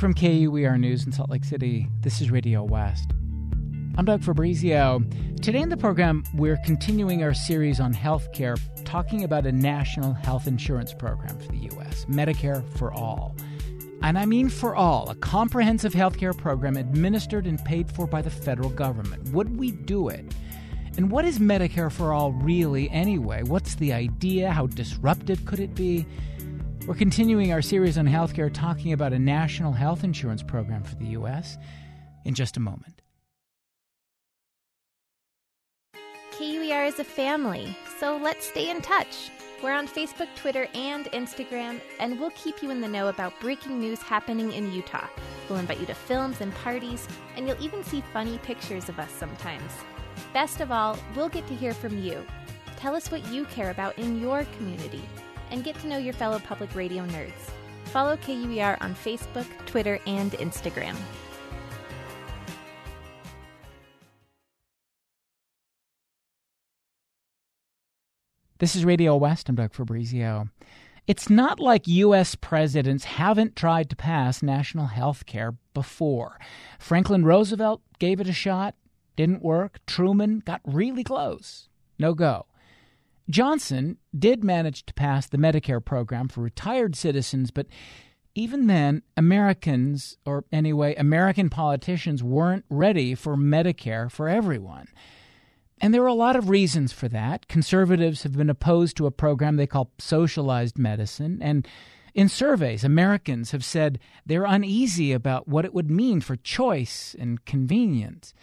From KUER News in Salt Lake City, this is Radio West. I'm Doug Fabrizio. Today in the program, we're continuing our series on healthcare, talking about a national health insurance program for the U.S., Medicare for All. And I mean for all, a comprehensive healthcare program administered and paid for by the federal government. Would we do it? And what is Medicare for All really anyway? What's the idea? How disruptive could it be? We're continuing our series on healthcare, talking about a national health insurance program for the U.S. in just a moment. KUER is a family, so let's stay in touch. We're on Facebook, Twitter, and Instagram, and we'll keep you in the know about breaking news happening in Utah. We'll invite you to films and parties, and you'll even see funny pictures of us sometimes. Best of all, we'll get to hear from you. Tell us what you care about in your community, and get to know your fellow public radio nerds. Follow KUER on Facebook, Twitter, and Instagram. This is Radio West. I'm Doug Fabrizio. It's not like U.S. presidents haven't tried to pass national health care before. Franklin Roosevelt gave it a shot. Didn't work. Truman got really close. No go. Johnson did manage to pass the Medicare program for retired citizens, but even then, Americans, or anyway, American politicians, weren't ready for Medicare for everyone. And there are a lot of reasons for that. Conservatives have been opposed to a program they call socialized medicine, and in surveys, Americans have said they're uneasy about what it would mean for choice and convenience.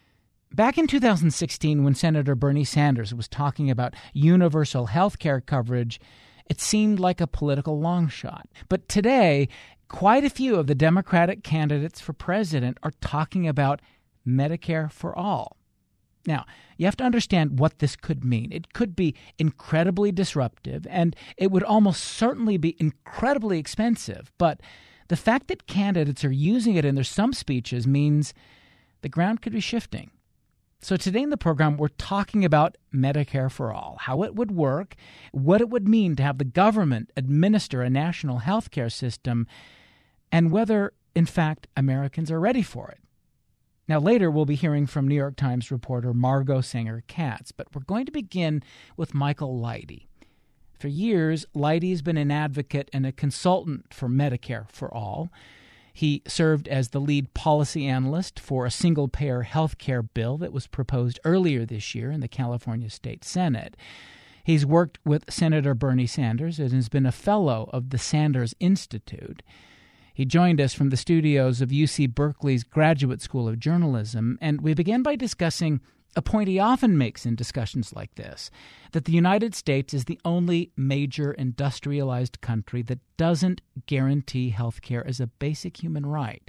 Back in 2016, when Senator Bernie Sanders was talking about universal health care coverage, it seemed like a political long shot. But today, quite a few of the Democratic candidates for president are talking about Medicare for all. Now, you have to understand what this could mean. It could be incredibly disruptive, and it would almost certainly be incredibly expensive. But the fact that candidates are using it in their stump speeches means the ground could be shifting. So today in the program, we're talking about Medicare for All, how it would work, what it would mean to have the government administer a national health care system, and whether, in fact, Americans are ready for it. Now, later, we'll be hearing from New York Times reporter Margot Sanger-Katz, but we're going to begin with Michael Leidy. For years, Leidy has been an advocate and a consultant for Medicare for All. He served as the lead policy analyst for a single-payer health care bill that was proposed earlier this year in the California State Senate. He's worked with Senator Bernie Sanders and has been a fellow of the Sanders Institute. He joined us from the studios of UC Berkeley's Graduate School of Journalism, and we began by discussing a point he often makes in discussions like this, that the United States is the only major industrialized country that doesn't guarantee health care as a basic human right.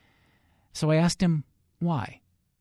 So I asked him why.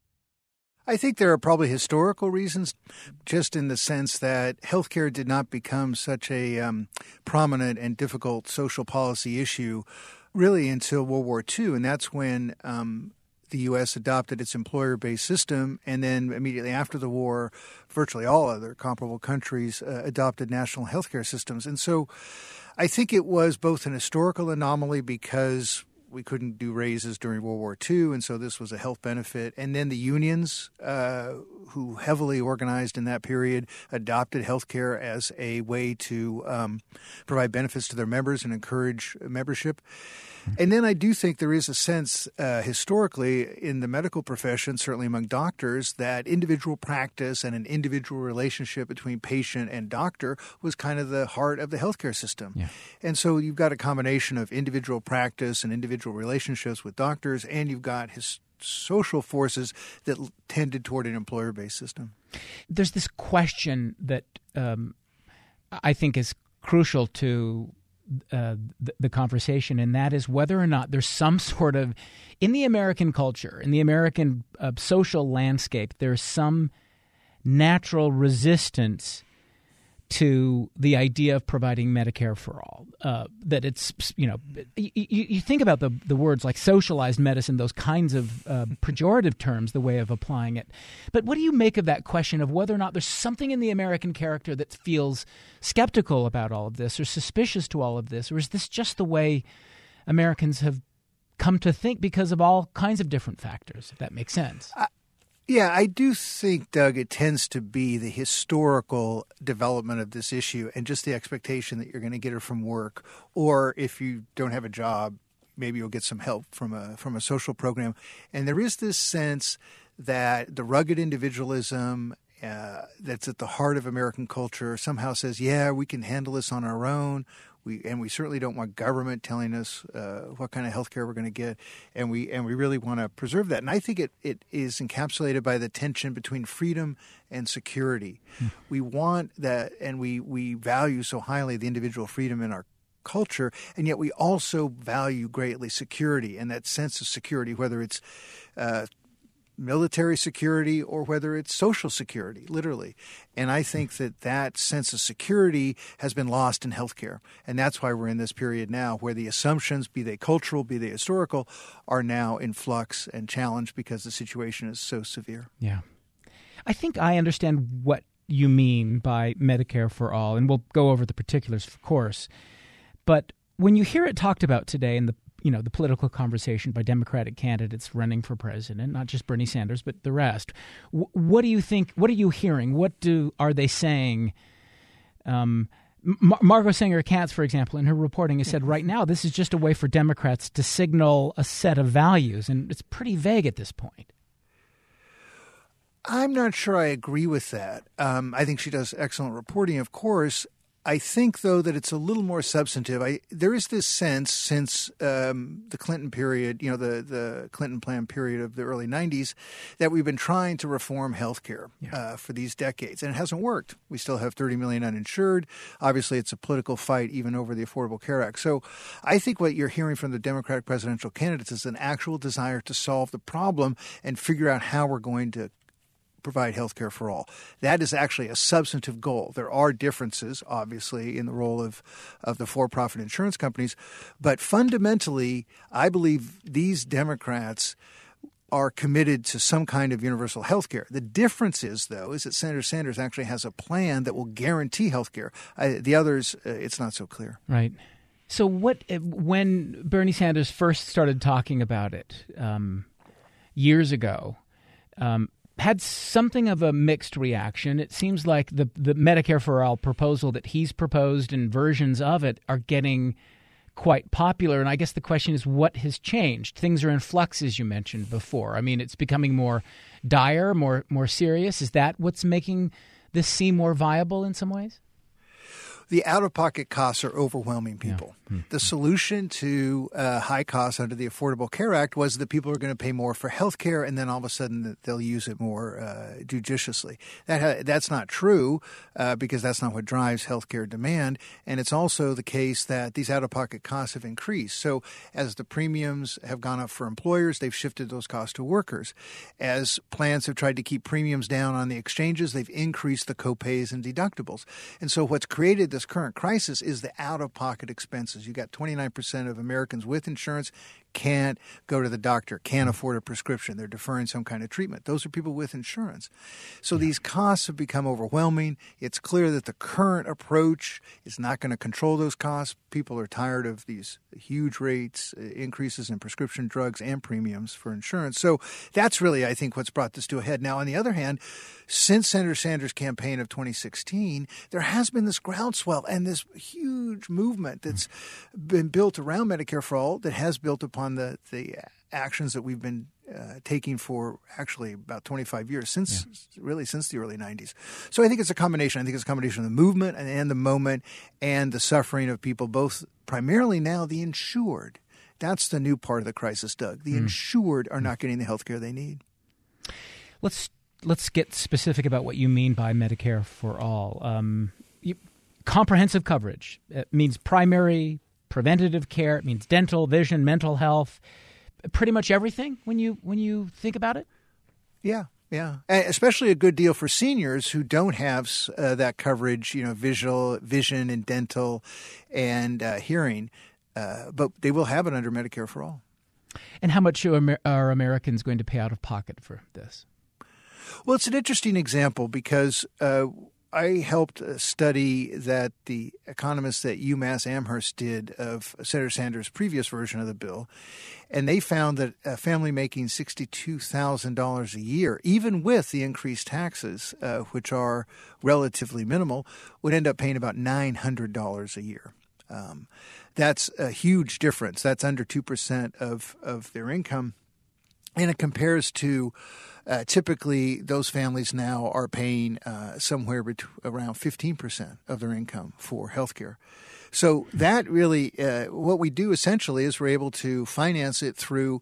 I think there are probably historical reasons, just in the sense that healthcare did not become such a prominent and difficult social policy issue really until World War II, and that's when the U.S. adopted its employer-based system, and then immediately after the war, virtually all other comparable countries adopted national healthcare systems. And so I think it was both an historical anomaly because we couldn't do raises during World War II, and so this was a health benefit. And then the unions, who heavily organized in that period, adopted healthcare as a way to provide benefits to their members and encourage membership. And then I do think there is a sense historically in the medical profession, certainly among doctors, that individual practice and an individual relationship between patient and doctor was kind of the heart of the healthcare system. Yeah. And so you've got a combination of individual practice and individual relationships with doctors, and you've got social forces that tended toward an employer-based system. There's this question that I think is crucial to the conversation, and that is whether or not there's some sort of, in the American culture, in the American social landscape, there's some natural resistance to the idea of providing Medicare for all. That it's, you think about the words like socialized medicine, those kinds of pejorative terms, the way of applying it. But what do you make of that question of whether or not there's something in the American character that feels skeptical about all of this or suspicious to all of this? Or is this just the way Americans have come to think because of all kinds of different factors, if that makes sense. Yeah, I do think, Doug, it tends to be the historical development of this issue and just the expectation that you're going to get it from work, or if you don't have a job, maybe you'll get some help from a social program. And there is this sense that the rugged individualism that's at the heart of American culture somehow says, yeah, we can handle this on our own. We certainly don't want government telling us what kind of health care we're going to get, and we really want to preserve that. And I think it is encapsulated by the tension between freedom and security. We want that, and we value so highly the individual freedom in our culture, and yet we also value greatly security and that sense of security, whether it's military security or whether it's social security, literally. And I think that sense of security has been lost in healthcare. And that's why we're in this period now where the assumptions, be they cultural, be they historical, are now in flux and challenged because the situation is so severe. Yeah. I think I understand what you mean by Medicare for all, and we'll go over the particulars, of course. But when you hear it talked about today in the political conversation by Democratic candidates running for president, not just Bernie Sanders, but the rest. What do you think? What are you hearing? Are they saying? Margot Sanger-Katz, for example, in her reporting has said right now this is just a way for Democrats to signal a set of values, and it's pretty vague at this point. I'm not sure I agree with that. I think she does excellent reporting, of course. I think, though, that it's a little more substantive. There is this sense since the Clinton period, the Clinton plan period of the early 90s, that we've been trying to reform health care for these decades, and it hasn't worked. We still have 30 million uninsured. Obviously, it's a political fight even over the Affordable Care Act. So I think what you're hearing from the Democratic presidential candidates is an actual desire to solve the problem and figure out how we're going to provide health care for all. That is actually a substantive goal. There are differences, obviously, in the role of the for-profit insurance companies. But fundamentally, I believe these Democrats are committed to some kind of universal health care. The difference is, though, is that Senator Sanders actually has a plan that will guarantee health care. The others, it's not so clear. Right. So when Bernie Sanders first started talking about it years ago, had something of a mixed reaction. It seems like the Medicare for All proposal that he's proposed and versions of it are getting quite popular. And I guess the question is, what has changed? Things are in flux, as you mentioned before. I mean, it's becoming more dire, more serious. Is that what's making this seem more viable in some ways? The out-of-pocket costs are overwhelming people. Yeah. The solution to high costs under the Affordable Care Act was that people are going to pay more for health care, and then all of a sudden they'll use it more judiciously. That's not true because that's not what drives health care demand. And it's also the case that these out-of-pocket costs have increased. So as the premiums have gone up for employers, they've shifted those costs to workers. As plans have tried to keep premiums down on the exchanges, they've increased the copays and deductibles. And so what's created this current crisis is the out-of-pocket expenses. You got 29% of Americans with insurance can't go to the doctor, can't afford a prescription. They're deferring some kind of treatment. Those are people with insurance. So these costs have become overwhelming. It's clear that the current approach is not going to control those costs. People are tired of these huge rates, increases in prescription drugs and premiums for insurance. So that's really, I think, what's brought this to a head. Now, on the other hand, since Senator Sanders' campaign of 2016, there has been this groundswell and this huge movement that's been built around Medicare for All that has built upon the actions that we've been taking for actually about 25 years, since the early 90s. So I think it's a combination. I think it's a combination of the movement and the moment and the suffering of people, both primarily now the insured. That's the new part of the crisis, Doug. The insured are not getting the health care they need. Let's get specific about what you mean by Medicare for All. Comprehensive coverage. It means primary, preventative care. It means dental, vision, mental health. Pretty much everything when you think about it? Yeah. Especially a good deal for seniors who don't have that coverage, vision and dental and hearing, but they will have it under Medicare for All. And how much are Americans going to pay out of pocket for this? Well, it's an interesting example because I helped study that the economists at UMass Amherst did of Senator Sanders' previous version of the bill, and they found that a family making $62,000 a year, even with the increased taxes, which are relatively minimal, would end up paying about $900 a year. That's a huge difference. That's under 2% of their income. And it compares to typically those families now are paying somewhere around 15% of their income for health care. So that really what we do essentially is we're able to finance it through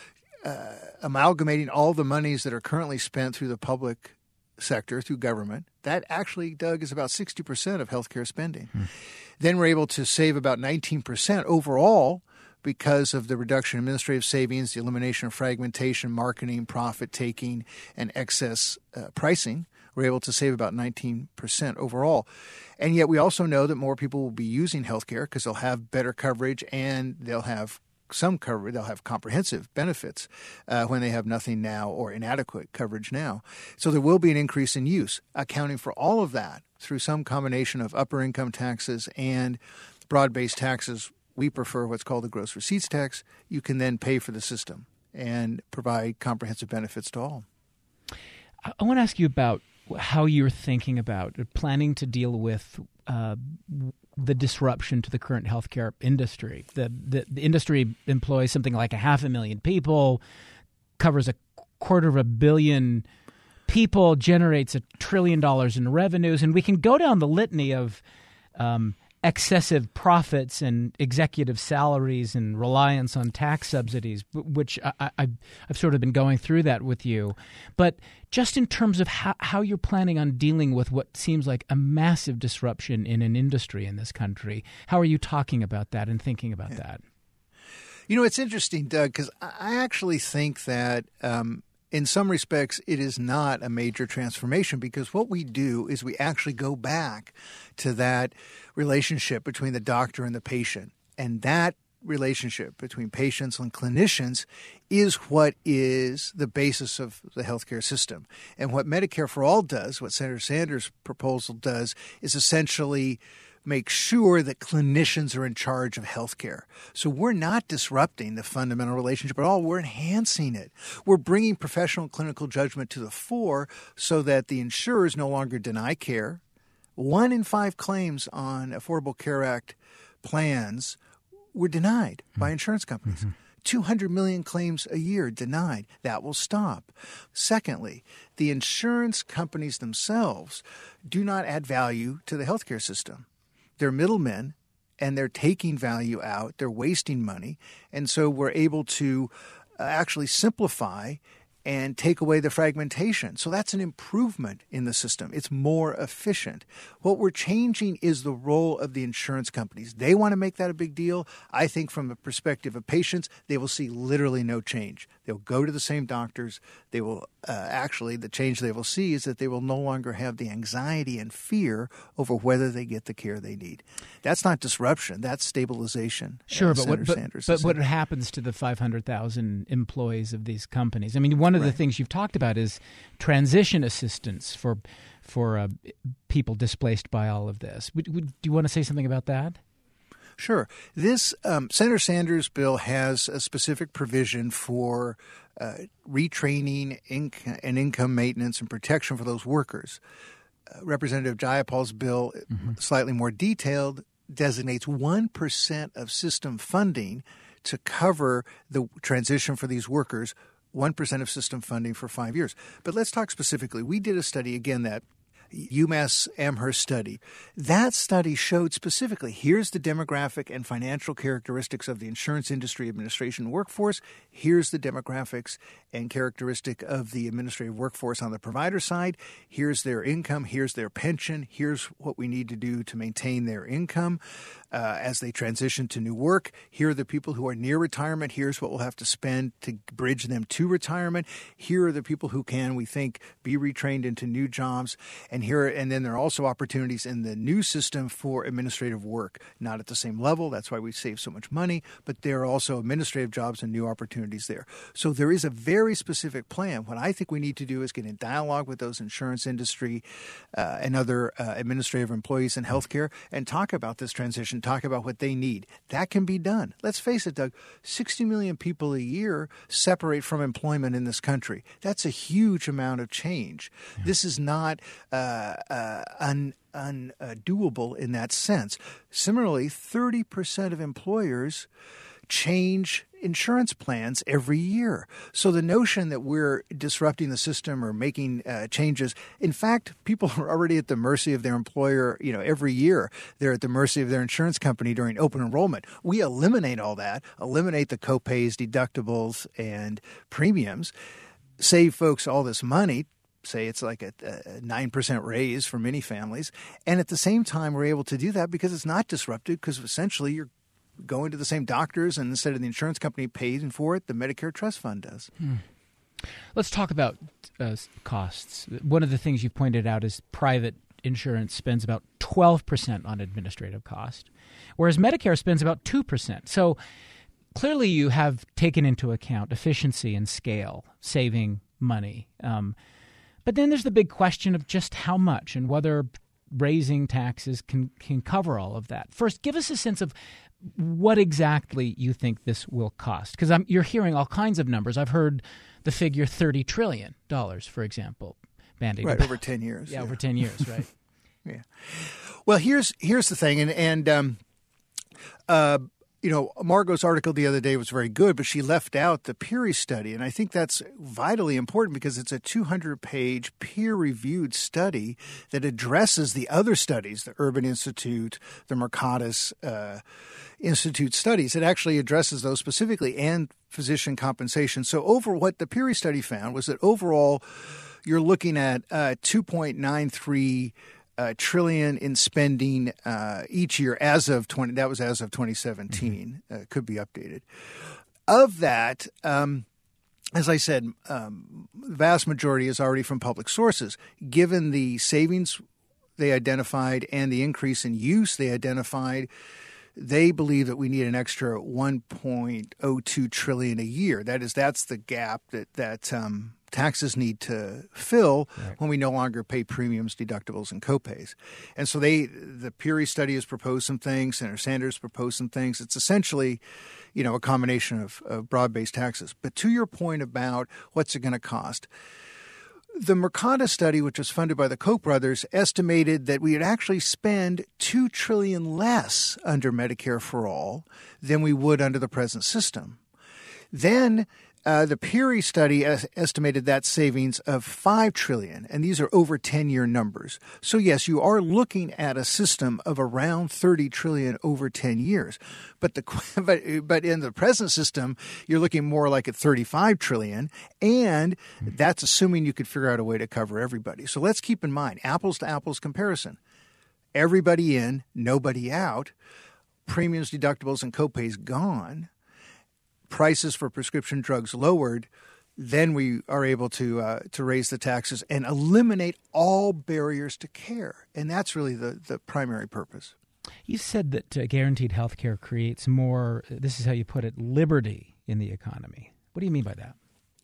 amalgamating all the monies that are currently spent through the public sector, through government. That actually, Doug, is about 60% of healthcare spending. Then we're able to save about 19% overall because of the reduction in administrative savings, the elimination of fragmentation, marketing, profit-taking, and excess pricing. We're able to save about 19% overall. And yet we also know that more people will be using healthcare because they'll have better coverage and they'll have some coverage, they'll have comprehensive benefits when they have nothing now or inadequate coverage now. So there will be an increase in use. Accounting for all of that through some combination of upper income taxes and broad-based taxes, we prefer what's called the gross receipts tax. You can then pay for the system and provide comprehensive benefits to all. I want to ask you about how you're thinking about planning to deal with the disruption to the current healthcare industry. The industry employs something like 500,000 people, covers $250 million people, generates $1 trillion in revenues, and we can go down the litany of excessive profits and executive salaries and reliance on tax subsidies, which I've sort of been going through that with you. But just in terms of how you're planning on dealing with what seems like a massive disruption in an industry in this country, how are you talking about that and thinking about that? You know, it's interesting, Doug, because I actually think that in some respects, it is not a major transformation because what we do is we actually go back to that relationship between the doctor and the patient. And that relationship between patients and clinicians is what is the basis of the healthcare system. And what Medicare for All does, what Senator Sanders' proposal does, is essentially make sure that clinicians are in charge of healthcare. So we're not disrupting the fundamental relationship at all. We're enhancing it. We're bringing professional clinical judgment to the fore so that the insurers no longer deny care. 1 in 5 claims on Affordable Care Act plans were denied by insurance companies. 200 million claims a year denied. That will stop. Secondly, the insurance companies themselves do not add value to the healthcare system. They're middlemen, and they're taking value out. They're wasting money. And so we're able to actually simplify and take away the fragmentation. So that's an improvement in the system. It's more efficient. What we're changing is the role of the insurance companies. They want to make that a big deal. I think from the perspective of patients, they will see literally no change. They'll go to the same doctors. They will actually, the change they will see is that they will no longer have the anxiety and fear over whether they get the care they need. That's not disruption. That's stabilization. Sure, but what happens to the 500,000 employees of these companies? I mean, one of the things you've talked about is transition assistance for people displaced by all of this. Do you want to say something about that? Sure. This Senator Sanders' bill has a specific provision for retraining and income maintenance and protection for those workers. Representative Jayapal's bill, slightly more detailed, designates 1% of system funding to cover the transition for these workers, 1% of system funding for 5 years. But let's talk specifically. We did a study, again, that UMass Amherst study. That study showed specifically, here's the demographic and financial characteristics of the insurance industry administration workforce. Here's the demographics and characteristic of the administrative workforce on the provider side. Here's their income. Here's their pension. Here's what we need to do to maintain their income. as they transition to new work. Here are the people who are near retirement. Here's what we'll have to spend to bridge them to retirement. Here are the people who can, we think, be retrained into new jobs. And then there are also opportunities in the new system for administrative work, not at the same level. That's why we save so much money, but there are also administrative jobs and new opportunities there. So there is a very specific plan. What I think we need to do is get in dialogue with those insurance industry and other administrative employees in healthcare and talk about this transition, talk about what they need. That can be done. Let's face it, Doug, 60 million people a year separate from employment in this country. That's a huge amount of change. Yeah. This is not undoable in that sense. Similarly, 30% of employers change insurance plans every year. So the notion that we're disrupting the system or making changes, in fact, people are already at the mercy of their employer. Every year they're at the mercy of their insurance company during open enrollment. We eliminate all that, eliminate the copays, deductibles, and premiums, save folks all this money. Say it's like a 9% raise for many families. And at the same time, we're able to do that because it's not disrupted, because essentially you're going to the same doctors, and instead of the insurance company paying for it, the Medicare Trust Fund does. Let's talk about costs. One of the things you pointed out is private insurance spends about 12% on administrative cost, whereas Medicare spends about 2%. So clearly you have taken into account efficiency and scale, saving money. But then there's the big question of just how much and whether raising taxes can cover all of that. First, give us a sense of what exactly you think this will cost, because you're hearing all kinds of numbers. I've heard the figure $30 trillion, for example, bandied right about. over 10 years. Yeah, over 10 years, right? Yeah. Well, here's the thing, Margot's article the other day was very good, but she left out the PERI study, and I think that's vitally important because it's a 200-page peer-reviewed study that addresses the other studies, the Urban Institute, the Mercatus Institute studies. It actually addresses those specifically, and physician compensation. So what the PERI study found was that overall you're looking at 2.93 trillion in spending each year as of 2017. Could be updated. Of that, as I said, the vast majority is already from public sources. Given the savings they identified and the increase in use they identified, they believe that we need an extra 1.02 trillion a year. That's the gap that taxes need to fill when we no longer pay premiums, deductibles, and copays. And so the PERI study has proposed some things, Senator Sanders proposed some things. It's essentially, a combination of broad-based taxes. But to your point about what's it going to cost, the Mercatus study, which was funded by the Koch brothers, estimated that we would actually spend $2 trillion less under Medicare for All than we would under the present system. Then the PERI study estimated that savings of $5 trillion, and these are over 10-year numbers. So yes, you are looking at a system of around $30 trillion over 10 years. But in the present system, you're looking more like at $35 trillion, and that's assuming you could figure out a way to cover everybody. So let's keep in mind, apples to apples comparison. Everybody in, nobody out, premiums, deductibles, and copays gone, prices for prescription drugs lowered, then we are able to raise the taxes and eliminate all barriers to care. And that's really the primary purpose. You said that guaranteed health care creates more, this is how you put it, liberty in the economy. What do you mean by that?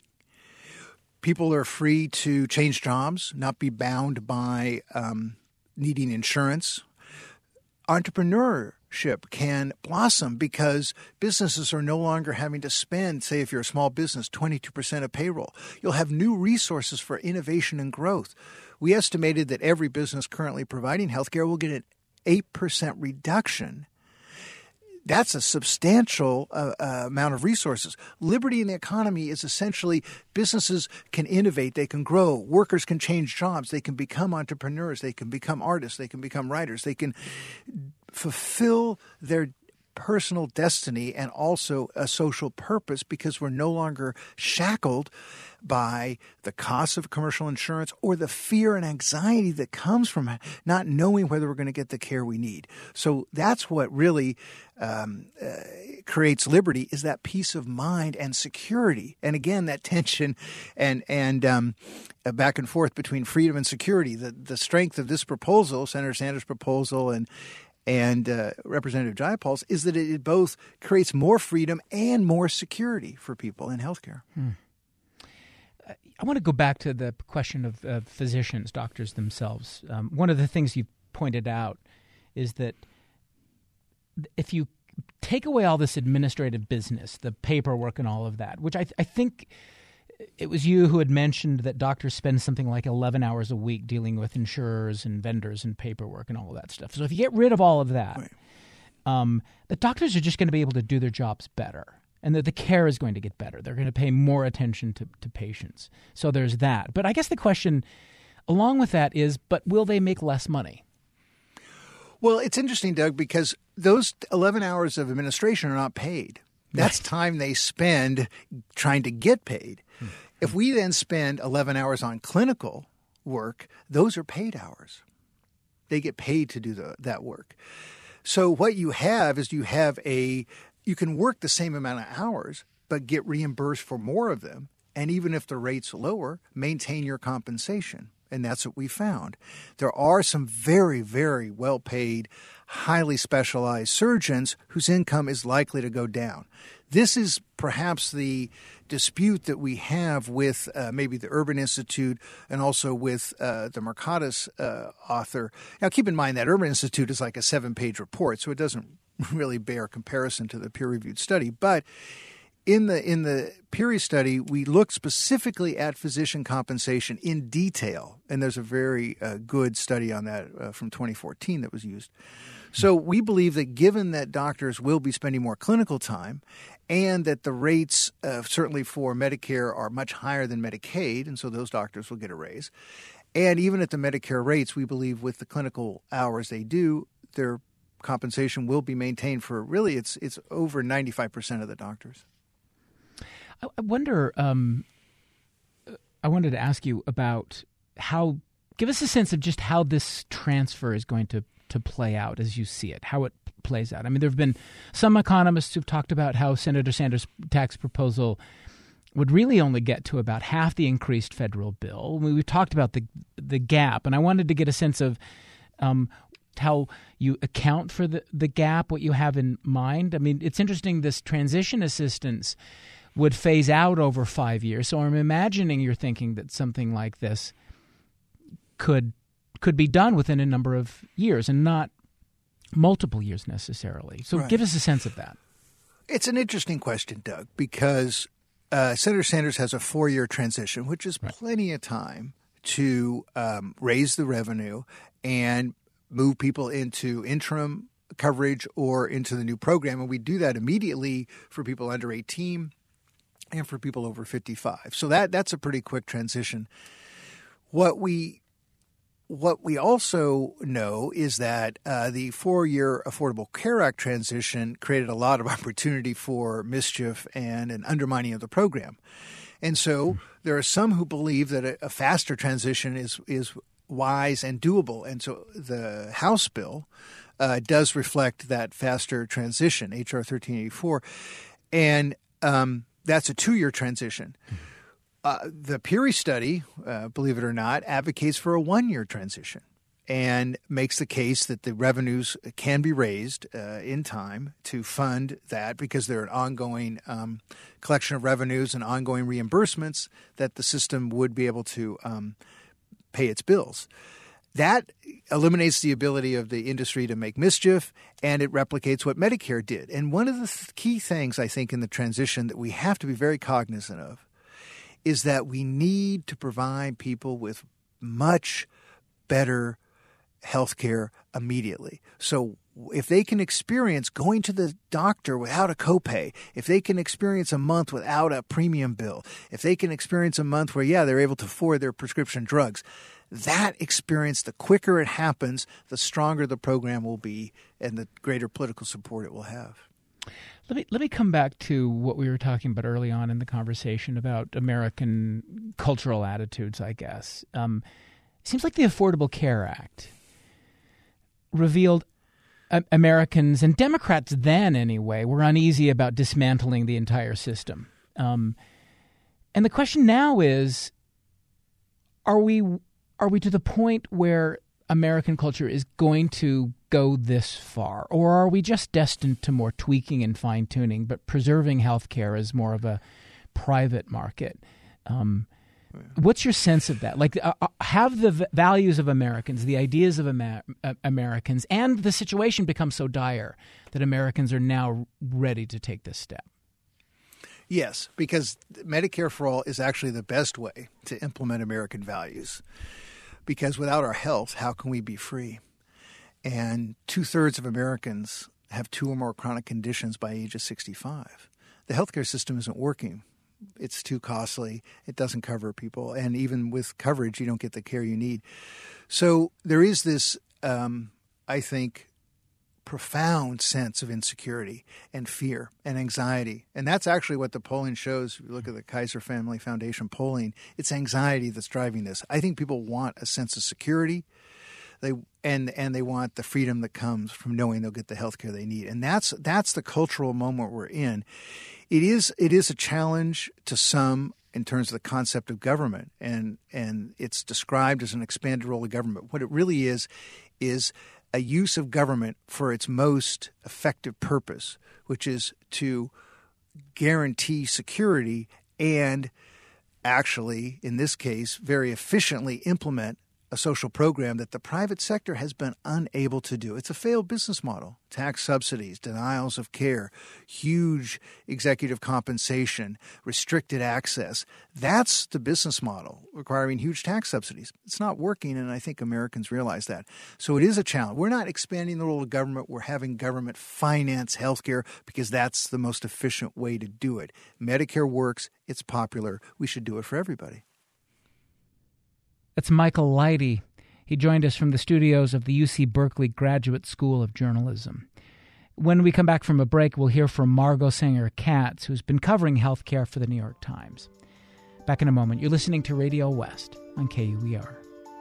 People are free to change jobs, not be bound by needing insurance. Entrepreneurship can blossom because businesses are no longer having to spend, say if you're a small business, 22% of payroll. You'll have new resources for innovation and growth. We estimated that every business currently providing healthcare will get an 8% reduction. That's a substantial amount of resources. Liberty in the economy is essentially businesses can innovate, they can grow, workers can change jobs, they can become entrepreneurs, they can become artists, they can become writers, they can fulfill their personal destiny and also a social purpose because we're no longer shackled by the cost of commercial insurance or the fear and anxiety that comes from not knowing whether we're going to get the care we need. So that's what really creates liberty, is that peace of mind and security. And again, that tension and back and forth between freedom and security. The strength of this proposal, Senator Sanders' proposal, and Representative Jayapal's, is that it both creates more freedom and more security for people in healthcare. I want to go back to the question of physicians, doctors themselves. One of the things you pointed out is that if you take away all this administrative business, the paperwork and all of that, which I think it was you who had mentioned that doctors spend something like 11 hours a week dealing with insurers and vendors and paperwork and all of that stuff. So if you get rid of all of that, right, the doctors are just going to be able to do their jobs better. And that the care is going to get better. They're going to pay more attention to patients. So there's that. But I guess the question along with that is, but will they make less money? Well, it's interesting, Doug, because those 11 hours of administration are not paid. That's time they spend trying to get paid. If we then spend 11 hours on clinical work, those are paid hours. They get paid to do that work. So what you have is you can work the same amount of hours, but get reimbursed for more of them. And even if the rate's lower, maintain your compensation. And that's what we found. There are some very, very well-paid, highly specialized surgeons whose income is likely to go down. This is perhaps the dispute that we have with maybe the Urban Institute and also with the Mercatus author. Now, keep in mind that Urban Institute is like a 7-page report, so it doesn't really bear comparison to the peer-reviewed study. But in the Peary study, we looked specifically at physician compensation in detail, and there's a very good study on that from 2014 that was used. So we believe that given that doctors will be spending more clinical time and that the rates certainly for Medicare are much higher than Medicaid, and so those doctors will get a raise, and even at the Medicare rates, we believe with the clinical hours they do, their compensation will be maintained for really it's over 95% of the doctors. I wonder, I wanted to ask you about give us a sense of just how this transfer is going to play out as you see it, how it plays out. I mean, there have been some economists who've talked about how Senator Sanders' tax proposal would really only get to about half the increased federal bill. We've talked about the gap, and I wanted to get a sense of how you account for the gap, what you have in mind. I mean, it's interesting, this transition assistance would phase out over 5 years. So I'm imagining you're thinking that something like this could be done within a number of years and not multiple years necessarily. So right. Give us a sense of that. It's an interesting question, Doug, because Senator Sanders has a 4-year transition, which is plenty of time to raise the revenue and move people into interim coverage or into the new program. And we do that immediately for people under 18 and for people over 55. So that's a pretty quick transition. What we also know is that the 4-year Affordable Care Act transition created a lot of opportunity for mischief and an undermining of the program. And so there are some who believe that a faster transition is wise and doable. And so the House bill does reflect that faster transition, H.R. 1384. And that's a 2-year transition. The Peary study, believe it or not, advocates for a 1-year transition and makes the case that the revenues can be raised in time to fund that because they're an ongoing collection of revenues and ongoing reimbursements that the system would be able to pay its bills. That eliminates the ability of the industry to make mischief, and it replicates what Medicare did. And one of the key things, I think, in the transition that we have to be very cognizant of is that we need to provide people with much better health care immediately. So if they can experience going to the doctor without a copay, if they can experience a month without a premium bill, if they can experience a month where, they're able to afford their prescription drugs, that experience, the quicker it happens, the stronger the program will be and the greater political support it will have. Let me come back to what we were talking about early on in the conversation about American cultural attitudes, I guess. It seems like the Affordable Care Act revealed Americans, and Democrats then anyway, were uneasy about dismantling the entire system. And the question now is, are we to the point where American culture is going to go this far? Or are we just destined to more tweaking and fine-tuning, but preserving healthcare as more of a private market? What's your sense of that? Like, have the values of Americans, the ideas of Americans, and the situation become so dire that Americans are now ready to take this step? Yes, because Medicare for All is actually the best way to implement American values. Because without our health, how can we be free? And 2/3 of Americans have 2 or more chronic conditions by age of 65. The healthcare system isn't working. It's too costly. It doesn't cover people. And even with coverage, you don't get the care you need. So there is this, I think, profound sense of insecurity and fear and anxiety. And that's actually what the polling shows. If you look at the Kaiser Family Foundation polling, it's anxiety that's driving this. I think people want a sense of security. They want the freedom that comes from knowing they'll get the health care they need. And that's the cultural moment we're in. It is a challenge to some in terms of the concept of government, and it's described as an expanded role of government. What it really is a use of government for its most effective purpose, which is to guarantee security and actually, in this case, very efficiently implement a social program that the private sector has been unable to do. It's a failed business model. Tax subsidies, denials of care, huge executive compensation, restricted access. That's the business model, requiring huge tax subsidies. It's not working, and I think Americans realize that. So it is a challenge. We're not expanding the role of government. We're having government finance healthcare because that's the most efficient way to do it. Medicare works. It's popular. We should do it for everybody. That's Michael Leidy. He joined us from the studios of the UC Berkeley Graduate School of Journalism. When we come back from a break, we'll hear from Margot Sanger-Katz, who's been covering healthcare for the New York Times. Back in a moment. You're listening to Radio West on KUER.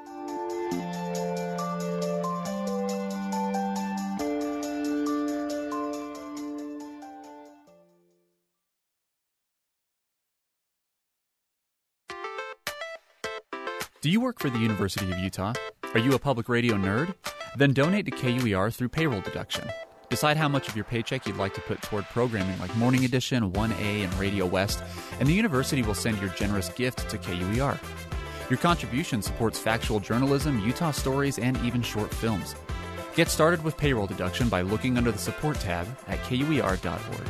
Do you work for the University of Utah? Are you a public radio nerd? Then donate to KUER through payroll deduction. Decide how much of your paycheck you'd like to put toward programming like Morning Edition, 1A, and Radio West, and the university will send your generous gift to KUER. Your contribution supports factual journalism, Utah stories, and even short films. Get started with payroll deduction by looking under the support tab at KUER.org.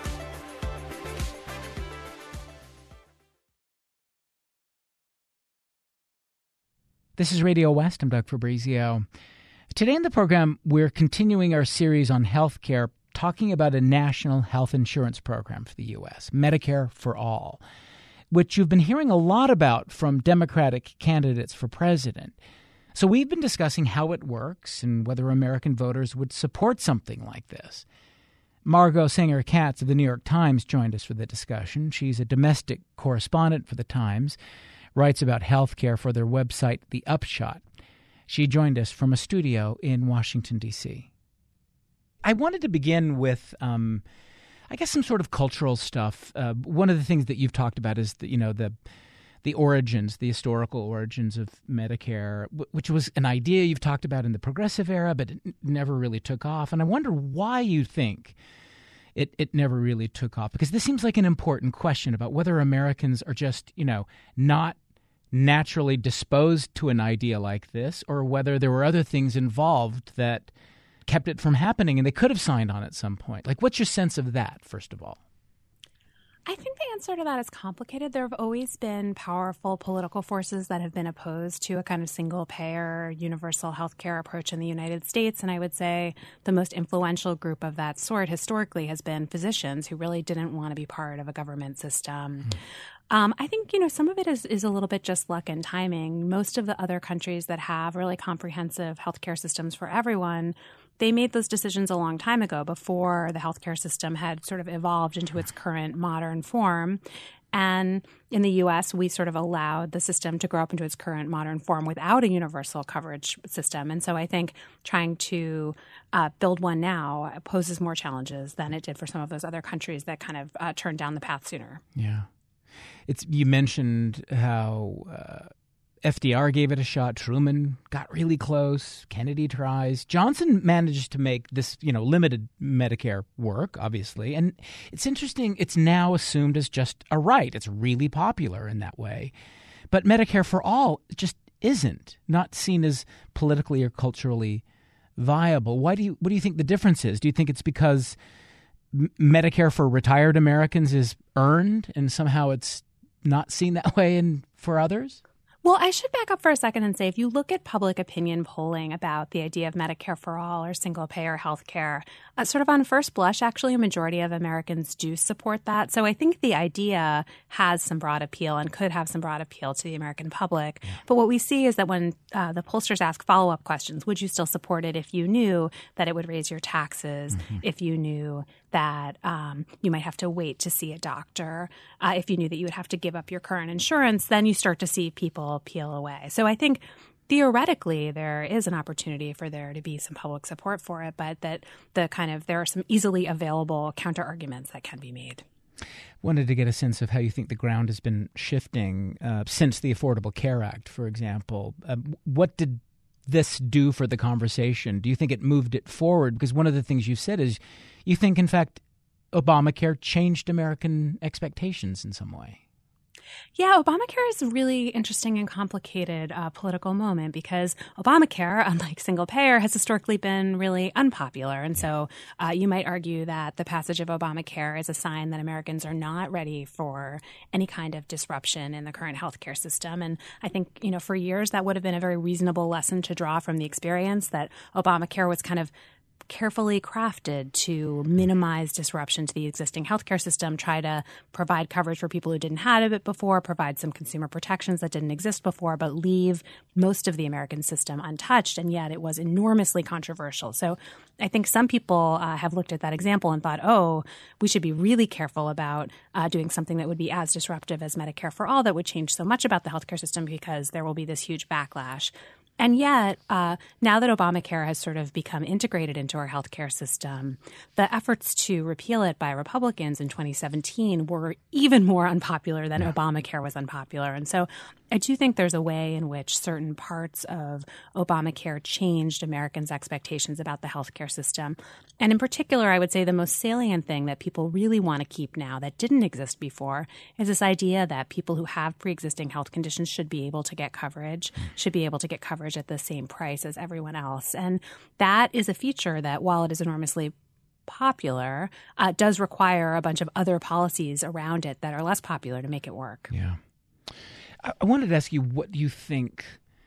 This is Radio West. I'm Doug Fabrizio. Today in the program, we're continuing our series on healthcare, talking about a national health insurance program for the U.S., Medicare for All, which you've been hearing a lot about from Democratic candidates for president. So we've been discussing how it works and whether American voters would support something like this. Margot Sanger-Katz of the New York Times joined us for the discussion. She's a domestic correspondent for the Times, writes about healthcare for their website, The Upshot. She joined us from a studio in Washington, D.C. I wanted to begin with, I guess, some sort of cultural stuff. One of the things that you've talked about is the origins, the historical origins of Medicare, which was an idea you've talked about in the progressive era, but it never really took off. And I wonder why you think it never really took off, because this seems like an important question about whether Americans are just, not naturally disposed to an idea like this, or whether there were other things involved that kept it from happening and they could have signed on at some point. Like, what's your sense of that, first of all? I think the answer to that is complicated. There have always been powerful political forces that have been opposed to a kind of single-payer, universal health care approach in the United States. And I would say the most influential group of that sort historically has been physicians who really didn't want to be part of a government system. I think, some of it is a little bit just luck and timing. Most of the other countries that have really comprehensive healthcare systems for everyone, they made those decisions a long time ago before the healthcare system had sort of evolved into its current modern form. And in the U.S., we sort of allowed the system to grow up into its current modern form without a universal coverage system. And so I think trying to build one now poses more challenges than it did for some of those other countries that kind of turned down the path sooner. Yeah. You mentioned how FDR gave it a shot. Truman got really close. Kennedy tries. Johnson managed to make this, limited Medicare work, obviously. And it's interesting. It's now assumed as just a right. It's really popular in that way. But Medicare for all just isn't, not seen as politically or culturally viable. What do you think the difference is? Do you think it's because Medicare for retired Americans is earned and somehow it's not seen that way for others? Well, I should back up for a second and say if you look at public opinion polling about the idea of Medicare for all or single-payer health care, sort of on first blush, actually a majority of Americans do support that. So I think the idea has some broad appeal and could have some broad appeal to the American public. Yeah. But what we see is that when the pollsters ask follow-up questions, would you still support it if you knew that it would raise your taxes, if you knew that you might have to wait to see a doctor, if you knew that you would have to give up your current insurance, then you start to see people peel away. So I think theoretically there is an opportunity for there to be some public support for it, but that there are some easily available counter arguments that can be made. Wanted to get a sense of how you think the ground has been shifting since the Affordable Care Act, for example. What did this do for the conversation? Do you think it moved it forward? Because one of the things you said is you think, in fact, Obamacare changed American expectations in some way. Yeah, Obamacare is a really interesting and complicated political moment because Obamacare, unlike single payer, has historically been really unpopular. And so you might argue that the passage of Obamacare is a sign that Americans are not ready for any kind of disruption in the current healthcare system. And I think, for years that would have been a very reasonable lesson to draw from the experience that Obamacare was kind of carefully crafted to minimize disruption to the existing healthcare system, try to provide coverage for people who didn't have it before, provide some consumer protections that didn't exist before, but leave most of the American system untouched. And yet it was enormously controversial. So I think some people have looked at that example and thought, we should be really careful about doing something that would be as disruptive as Medicare for all, that would change so much about the healthcare system because there will be this huge backlash. And yet, now that Obamacare has sort of become integrated into our healthcare system, the efforts to repeal it by Republicans in 2017 were even more unpopular than Obamacare was unpopular. And so I do think there's a way in which certain parts of Obamacare changed Americans' expectations about the healthcare system. And in particular, I would say the most salient thing that people really want to keep now that didn't exist before is this idea that people who have pre-existing health conditions should be able to get coverage, at the same price as everyone else. And that is a feature that, while it is enormously popular, does require a bunch of other policies around it that are less popular to make it work. Yeah. I wanted to ask you what you think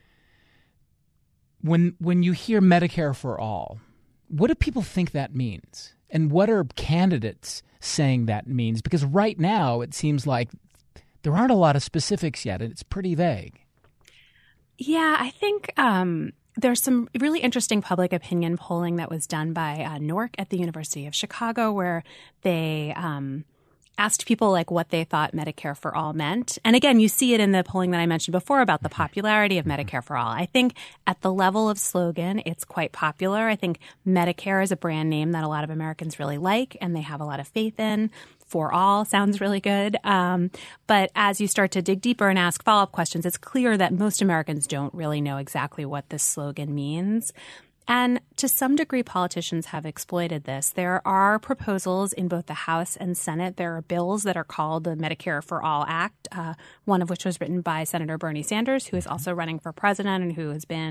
when you hear Medicare for all, what do people think that means? And what are candidates saying that means? Because right now it seems like there aren't a lot of specifics yet, and it's pretty vague. Yeah, I think there's some really interesting public opinion polling that was done by NORC at the University of Chicago, where they asked people what they thought Medicare for all meant. And again, you see it in the polling that I mentioned before about the popularity of Medicare for all. I think at the level of slogan, it's quite popular. I think Medicare is a brand name that a lot of Americans really like and they have a lot of faith in. For all sounds really good. But as you start to dig deeper and ask follow-up questions, it's clear that most Americans don't really know exactly what this slogan means. And to some degree, politicians have exploited this. There are proposals in both the House and Senate. There are bills that are called the Medicare for All Act, one of which was written by Senator Bernie Sanders, who is also running for president and who has been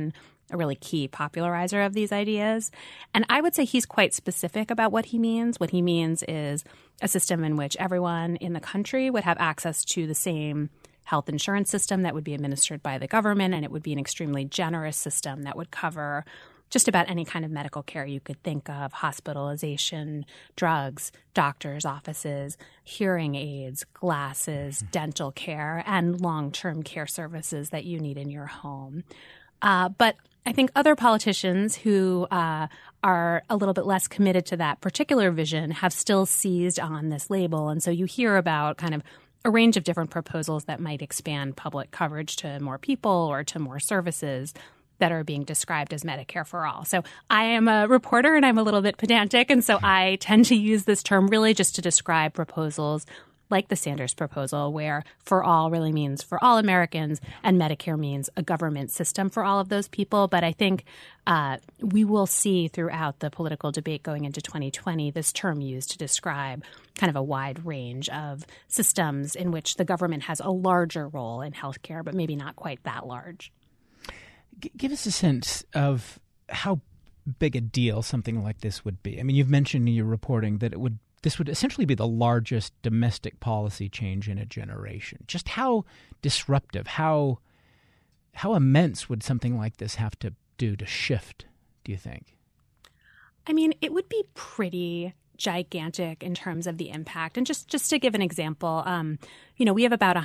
a really key popularizer of these ideas. And I would say he's quite specific about what he means. What he means is a system in which everyone in the country would have access to the same health insurance system that would be administered by the government, and it would be an extremely generous system that would cover just about any kind of medical care you could think of: hospitalization, drugs, doctors' offices, hearing aids, glasses, dental care, and long-term care services that you need in your home. But I think other politicians who are a little bit less committed to that particular vision have still seized on this label. And so you hear about kind of a range of different proposals that might expand public coverage to more people or to more services that are being described as Medicare for all. So I am a reporter and I'm a little bit pedantic, and so I tend to use this term really just to describe proposals like the Sanders proposal, where for all really means for all Americans and Medicare means a government system for all of those people. But I think we will see throughout the political debate going into 2020 this term used to describe kind of a wide range of systems in which the government has a larger role in healthcare, but maybe not quite that large. Give us a sense of how big a deal something like this would be. I mean, you've mentioned in your reporting that this would essentially be the largest domestic policy change in a generation. Just how disruptive, how immense would something like this have to do to shift, do you think? I mean, it would be pretty gigantic in terms of the impact. And just to give an example, we have about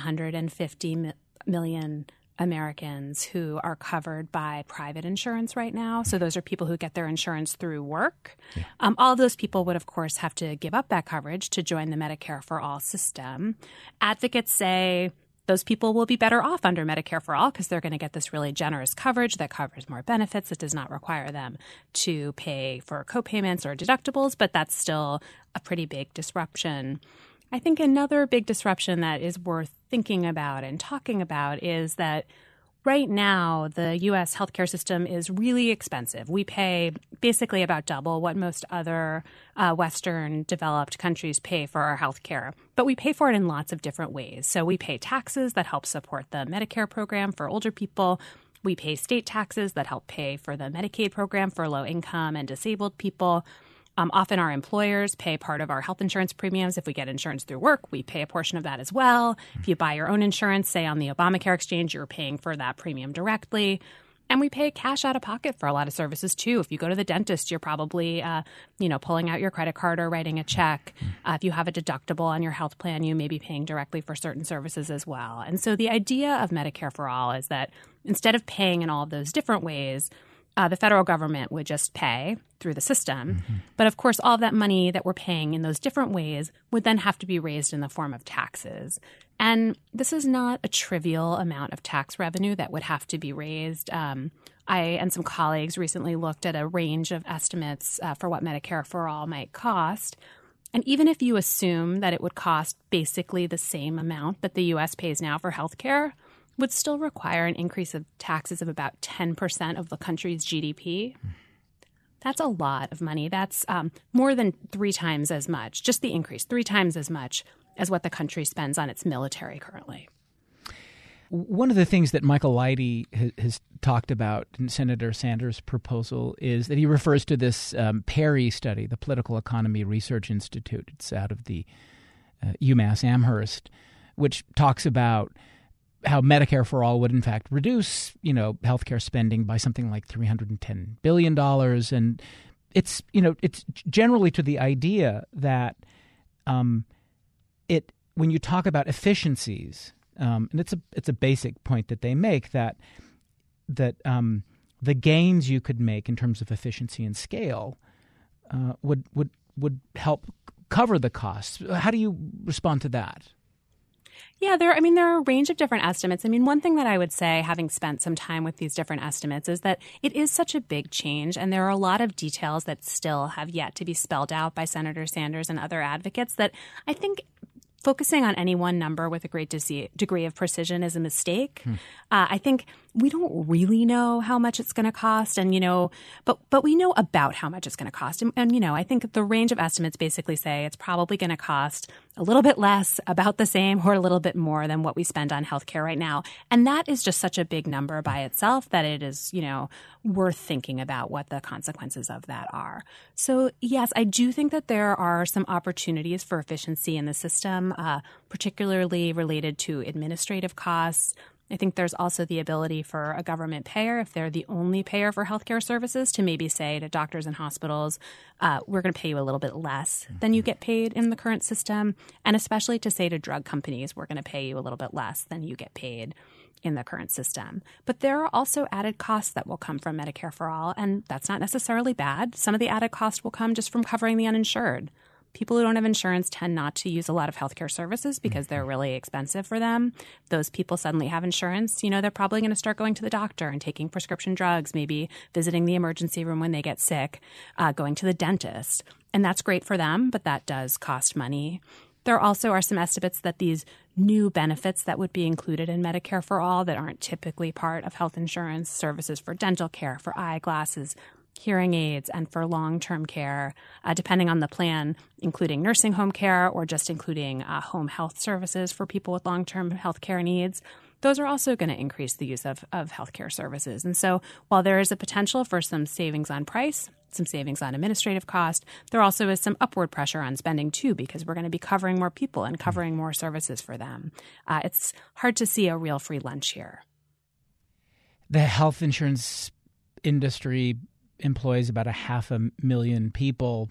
150 million Americans who are covered by private insurance right now. So those are people who get their insurance through work. Yeah. All of those people would, of course, have to give up that coverage to join the Medicare for All system. Advocates say those people will be better off under Medicare for All because they're going to get this really generous coverage that covers more benefits. It does not require them to pay for copayments or deductibles, but that's still a pretty big disruption. I think another big disruption that is worth thinking about and talking about is that right now the U.S. healthcare system is really expensive. We pay basically about double what most other Western developed countries pay for our healthcare, but we pay for it in lots of different ways. So we pay taxes that help support the Medicare program for older people. We pay state taxes that help pay for the Medicaid program for low-income and disabled people. Often our employers pay part of our health insurance premiums. If we get insurance through work, we pay a portion of that as well. If you buy your own insurance, say on the Obamacare exchange, you're paying for that premium directly. And we pay cash out of pocket for a lot of services, too. If you go to the dentist, you're probably, pulling out your credit card or writing a check. If you have a deductible on your health plan, you may be paying directly for certain services as well. And so the idea of Medicare for All is that instead of paying in all of those different ways, the federal government would just pay through the system. Mm-hmm. But of course, all of that money that we're paying in those different ways would then have to be raised in the form of taxes. And this is not a trivial amount of tax revenue that would have to be raised. I and some colleagues recently looked at a range of estimates for what Medicare for All might cost. And even if you assume that it would cost basically the same amount that the U.S. pays now for health care, would still require an increase of taxes of about 10% of the country's GDP. That's a lot of money. That's more than 3 times as much, just the increase, 3 times as much as what the country spends on its military currently. One of the things that Michael Leidy has talked about in Senator Sanders' proposal is that he refers to this PERI study, the Political Economy Research Institute. It's out of the UMass Amherst, which talks about how Medicare for All would, in fact, reduce, healthcare spending by something like $310 billion. And it's generally to the idea that when you talk about efficiencies, and it's a basic point that they make, that the gains you could make in terms of efficiency and scale would help cover the costs. How do you respond to that? Yeah, there are a range of different estimates. I mean, one thing that I would say, having spent some time with these different estimates, is that it is such a big change, and there are a lot of details that still have yet to be spelled out by Senator Sanders and other advocates that I think focusing on any one number with a great degree of precision is a mistake. I think we don't really know how much it's going to cost, and but we know about how much it's going to cost. And I think the range of estimates basically say it's probably going to cost a little bit less, about the same, or a little bit more than what we spend on healthcare right now. And that is just such a big number by itself that it is, worth thinking about what the consequences of that are. So, yes, I do think that there are some opportunities for efficiency in the system, particularly related to administrative costs. I think there's also the ability for a government payer, if they're the only payer for healthcare services, to maybe say to doctors and hospitals, we're going to pay you a little bit less than you get paid in the current system, and especially to say to drug companies, we're going to pay you a little bit less than you get paid in the current system. But there are also added costs that will come from Medicare for All, and that's not necessarily bad. Some of the added costs will come just from covering the uninsured. People who don't have insurance tend not to use a lot of healthcare services because they're really expensive for them. Those people suddenly have insurance. They're probably going to start going to the doctor and taking prescription drugs, maybe visiting the emergency room when they get sick, going to the dentist. And that's great for them, but that does cost money. There also are some estimates that these new benefits that would be included in Medicare for All that aren't typically part of health insurance, services for dental care, for eyeglasses, hearing aids, and for long-term care, depending on the plan, including nursing home care or just including home health services for people with long-term health care needs. Those are also going to increase the use of healthcare services. And so while there is a potential for some savings on price, some savings on administrative cost, there also is some upward pressure on spending too, because we're going to be covering more people and covering more services for them. It's hard to see a real free lunch here. The health insurance industry employs about 500,000 people.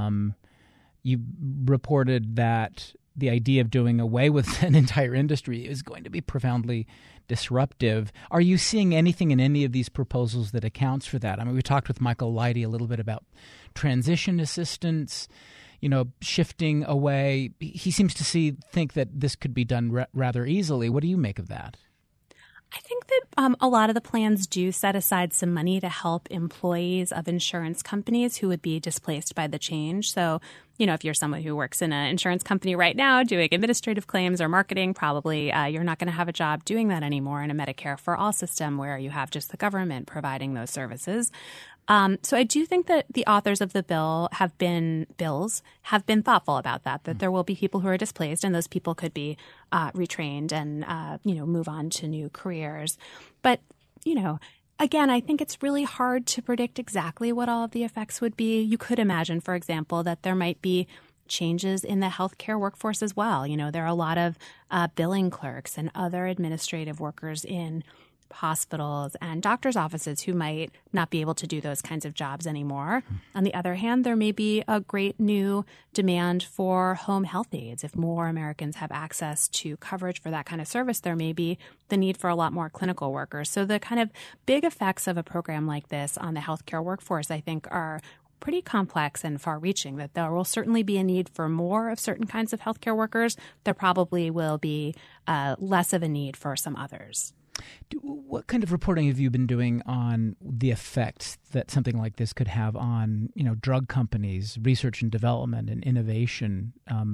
You reported that the idea of doing away with an entire industry is going to be profoundly disruptive. Are you seeing anything in any of these proposals that accounts for that? I mean, we talked with Michael Leidy a little bit about transition assistance, shifting away. He seems to think that this could be done rather easily. What do you make of that? I think that a lot of the plans do set aside some money to help employees of insurance companies who would be displaced by the change. So, if you're someone who works in an insurance company right now doing administrative claims or marketing, probably you're not going to have a job doing that anymore in a Medicare for All system where you have just the government providing those services. So I do think that the authors of the bill have been thoughtful about that there will be people who are displaced, and those people could be retrained and, move on to new careers. But, again, I think it's really hard to predict exactly what all of the effects would be. You could imagine, for example, that there might be changes in the healthcare workforce as well. There are a lot of billing clerks and other administrative workers in hospitals and doctors' offices who might not be able to do those kinds of jobs anymore. On the other hand, there may be a great new demand for home health aides. If more Americans have access to coverage for that kind of service, there may be the need for a lot more clinical workers. So the kind of big effects of a program like this on the healthcare workforce, I think, are pretty complex and far-reaching, that there will certainly be a need for more of certain kinds of healthcare workers. There probably will be less of a need for some others. What kind of reporting have you been doing on the effects that something like this could have on, drug companies, research and development, and innovation?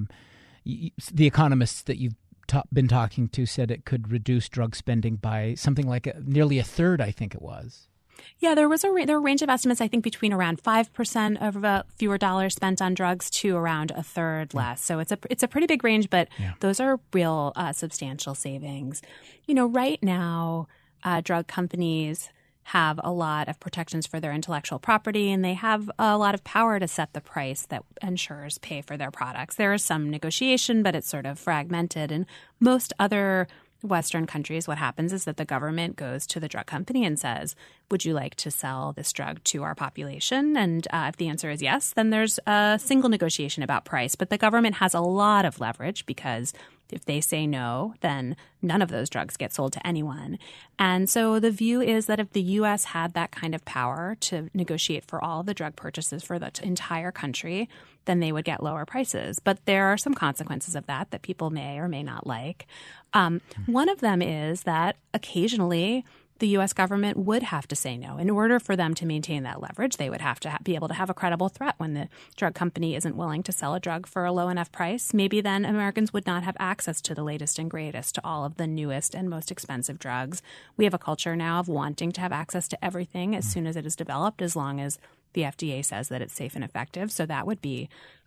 The economists that you've been talking to said it could reduce drug spending by something like nearly a third, I think it was. Yeah, there were a range of estimates, I think, between around 5% of fewer dollars spent on drugs to around a third less. So it's a pretty big range, but those are real substantial savings. Right now, drug companies have a lot of protections for their intellectual property, and they have a lot of power to set the price that insurers pay for their products. There is some negotiation, but it's sort of fragmented. And most other Western countries, what happens is that the government goes to the drug company and says, would you like to sell this drug to our population? And if the answer is yes, then there's a single negotiation about price. But the government has a lot of leverage because if they say no, then none of those drugs get sold to anyone. And so the view is that if the U.S. had that kind of power to negotiate for all the drug purchases for the entire country, then they would get lower prices. But there are some consequences of that people may or may not like. One of them is that occasionally the U.S. government would have to say no. In order for them to maintain that leverage, they would have to be able to have a credible threat when the drug company isn't willing to sell a drug for a low enough price. Maybe then Americans would not have access to the latest and greatest, to all of the newest and most expensive drugs. We have a culture now of wanting to have access to everything as soon as it is developed, as long as the FDA says that it's safe and effective. So that would be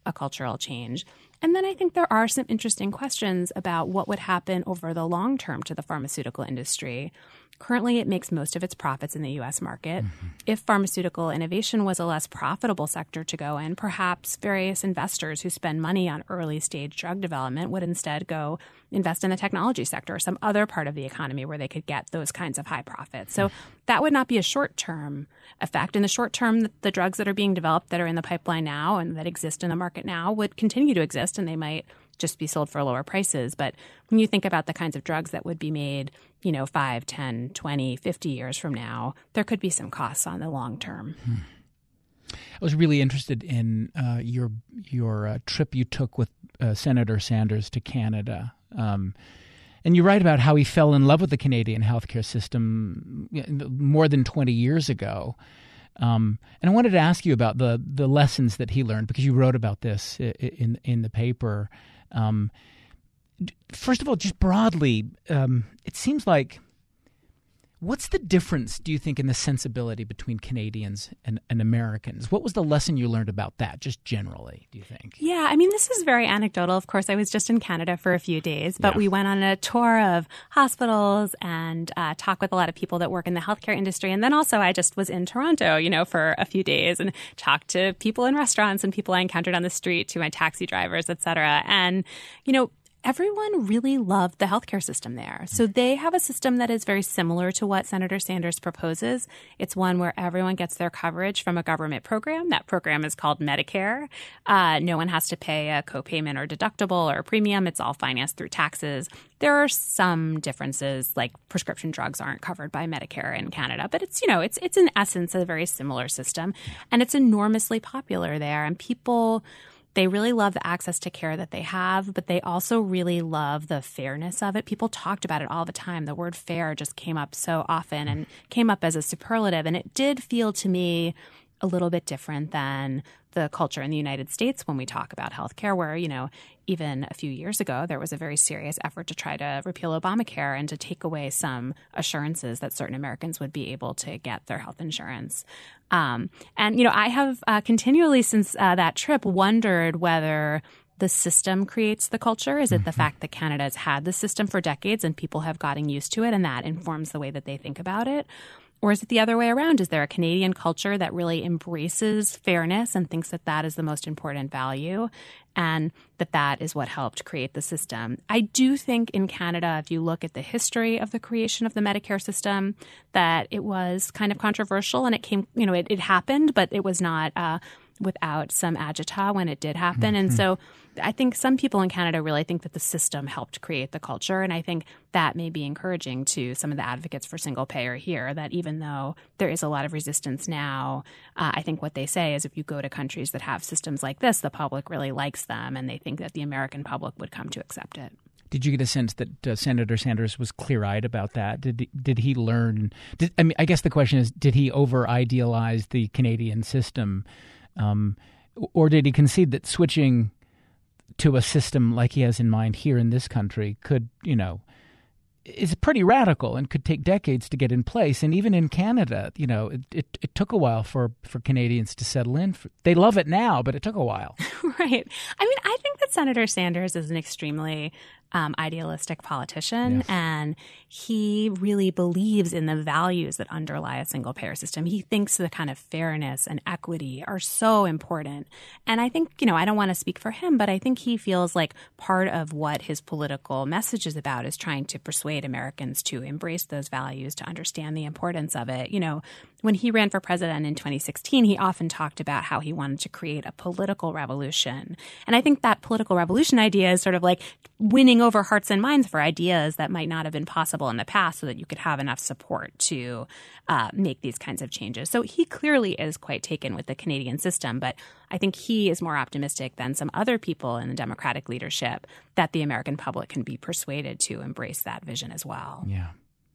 a cultural change. And then I think there are some interesting questions about what would happen over the long term to the pharmaceutical industry. Currently, it makes most of its profits in the U.S. market. Mm-hmm. If pharmaceutical innovation was a less profitable sector to go in, perhaps various investors who spend money on early-stage drug development would instead go invest in the technology sector or some other part of the economy where they could get those kinds of high profits. So that would not be a short-term effect. In the short term, the drugs that are being developed that are in the pipeline now and that exist in the market now would continue to exist, and they might just be sold for lower prices. But when you think about the kinds of drugs that would be made, 5, 10, 20, 50 years from now, there could be some costs on the long term. I was really interested in your trip you took with Senator Sanders to Canada. And you write about how he fell in love with the Canadian healthcare system more than 20 years ago. And I wanted to ask you about the lessons that he learned, because you wrote about this in the paper. First of all, just broadly, it seems like, what's the difference, do you think, in the sensibility between Canadians and Americans? What was the lesson you learned about that, just generally, do you think? Yeah, I mean, this is very anecdotal. Of course, I was just in Canada for a few days, but we went on a tour of hospitals and talked with a lot of people that work in the healthcare industry. And then also I just was in Toronto, for a few days and talked to people in restaurants and people I encountered on the street, to my taxi drivers, et cetera. And, everyone really loved the healthcare system there. So they have a system that is very similar to what Senator Sanders proposes. It's one where everyone gets their coverage from a government program. That program is called Medicare. No one has to pay a copayment or deductible or a premium. It's all financed through taxes. There are some differences, like prescription drugs aren't covered by Medicare in Canada, but it's in essence a very similar system, and it's enormously popular there. And people, they really love the access to care that they have, but they also really love the fairness of it. People talked about it all the time. The word fair just came up so often and came up as a superlative. And it did feel to me a little bit different than the culture in the United States when we talk about healthcare, where, even a few years ago, there was a very serious effort to try to repeal Obamacare and to take away some assurances that certain Americans would be able to get their health insurance. I have continually since that trip wondered whether the system creates the culture. Is it the fact that Canada has had the system for decades and people have gotten used to it and that informs the way that they think about it? Or is it the other way around? Is there a Canadian culture that really embraces fairness and thinks that that is the most important value and that is what helped create the system? I do think in Canada, if you look at the history of the creation of the Medicare system, that it was kind of controversial and it came, it happened, but it was not without some agita when it did happen. And so I think some people in Canada really think that the system helped create the culture. And I think that may be encouraging to some of the advocates for single payer here, that even though there is a lot of resistance now, I think what they say is if you go to countries that have systems like this, the public really likes them and they think that the American public would come to accept it. Did you get a sense that Senator Sanders was clear-eyed about that? Did he learn? I guess the question is, did he over-idealize the Canadian system? Or did he concede that switching to a system like he has in mind here in this country could, is pretty radical and could take decades to get in place? And even in Canada, it took a while for Canadians to settle in. They love it now, but it took a while. Right. I mean, I think that Senator Sanders is an extremely idealistic politician, Yes. and he really believes in the values that underlie a single-payer system. He thinks the kind of fairness and equity are so important. And I think, I don't want to speak for him, but I think he feels like part of what his political message is about is trying to persuade Americans to embrace those values, to understand the importance of it. When he ran for president in 2016, he often talked about how he wanted to create a political revolution. And I think that political revolution idea is sort of like winning over hearts and minds for ideas that might not have been possible in the past so that you could have enough support to make these kinds of changes. So he clearly is quite taken with the Canadian system, but I think he is more optimistic than some other people in the Democratic leadership that the American public can be persuaded to embrace that vision as well. Yeah.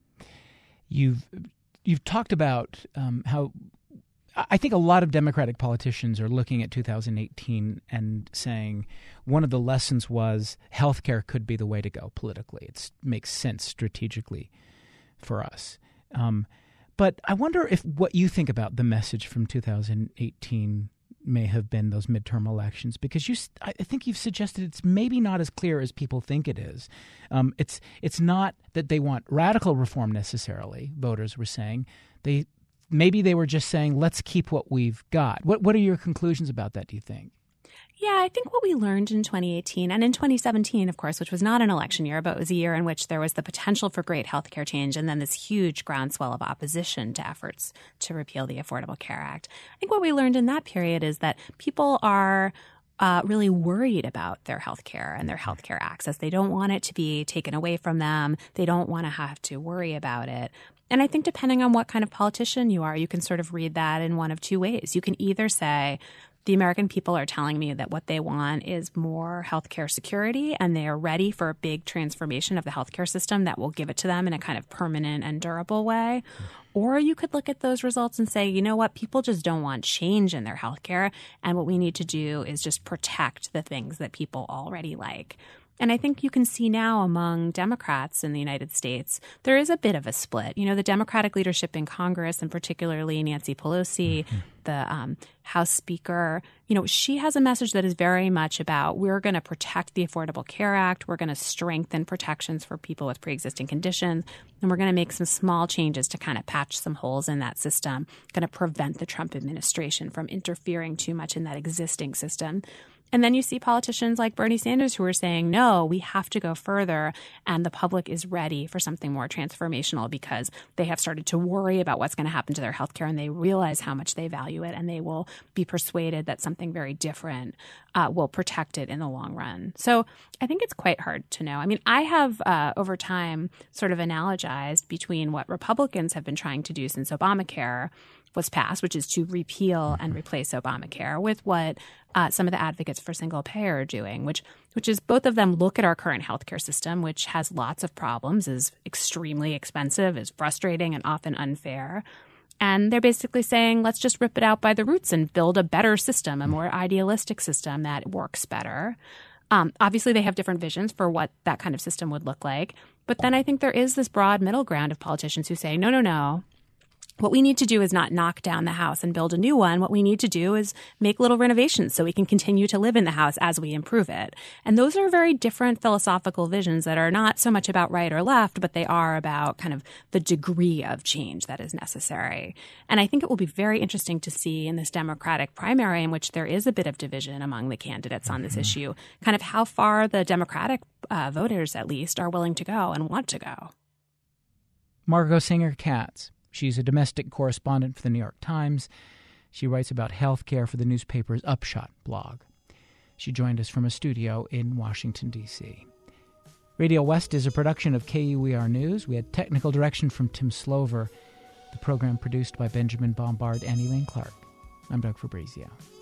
You've talked about how I think a lot of Democratic politicians are looking at 2018 and saying one of the lessons was healthcare could be the way to go politically. It makes sense strategically for us. But I wonder if what you think about the message from 2018 may have been those midterm elections, because I think you've suggested it's maybe not as clear as people think it is. It's not that they want radical reform necessarily, voters were saying. Maybe they were just saying, let's keep what we've got. What are your conclusions about that, do you think? Yeah, I think what we learned in 2018 and in 2017, of course, which was not an election year, but was a year in which there was the potential for great healthcare change and then this huge groundswell of opposition to efforts to repeal the Affordable Care Act. I think what we learned in that period is that people are really worried about their healthcare and their healthcare access. They don't want it to be taken away from them. They don't want to have to worry about it. And I think depending on what kind of politician you are, you can sort of read that in one of two ways. You can either say, the American people are telling me that what they want is more healthcare security, and they are ready for a big transformation of the healthcare system that will give it to them in a kind of permanent and durable way. Or you could look at those results and say, you know what, people just don't want change in their healthcare, and what we need to do is just protect the things that people already like. And I think you can see now among Democrats in the United States, there is a bit of a split. You know, the Democratic leadership in Congress, and particularly Nancy Pelosi, the House Speaker, you know, she has a message that is very much about we're going to protect the Affordable Care Act. We're going to strengthen protections for people with pre-existing conditions. And we're going to make some small changes to kind of patch some holes in that system, going to prevent the Trump administration from interfering too much in that existing system. And then you see politicians like Bernie Sanders who are saying, no, we have to go further, and the public is ready for something more transformational because they have started to worry about what's going to happen to their health care, and they realize how much they value it, and they will be persuaded that something very different will protect it in the long run. So I think it's quite hard to know. I mean, I have over time sort of analogized between what Republicans have been trying to do since Obamacare was passed, which is to repeal and replace Obamacare, with what some of the advocates for single payer are doing, which is both of them look at our current healthcare system, which has lots of problems, is extremely expensive, is frustrating and often unfair. And they're basically saying, let's just rip it out by the roots and build a better system, a more idealistic system that works better. Obviously, they have different visions for what that kind of system would look like. But then I think there is this broad middle ground of politicians who say, no. What we need to do is not knock down the house and build a new one. What we need to do is make little renovations so we can continue to live in the house as we improve it. And those are very different philosophical visions that are not so much about right or left, but they are about kind of the degree of change that is necessary. And I think it will be very interesting to see in this Democratic primary, in which there is a bit of division among the candidates on this issue, kind of how far the Democratic voters, at least, are willing to go and want to go. Margot Singer-Katz. She's a domestic correspondent for the New York Times. She writes about healthcare for the newspaper's Upshot blog. She joined us from a studio in Washington, D.C. Radio West is a production of KUER News. We had technical direction from Tim Slover. The program produced by Benjamin Bombard and Elaine Clark. I'm Doug Fabrizio.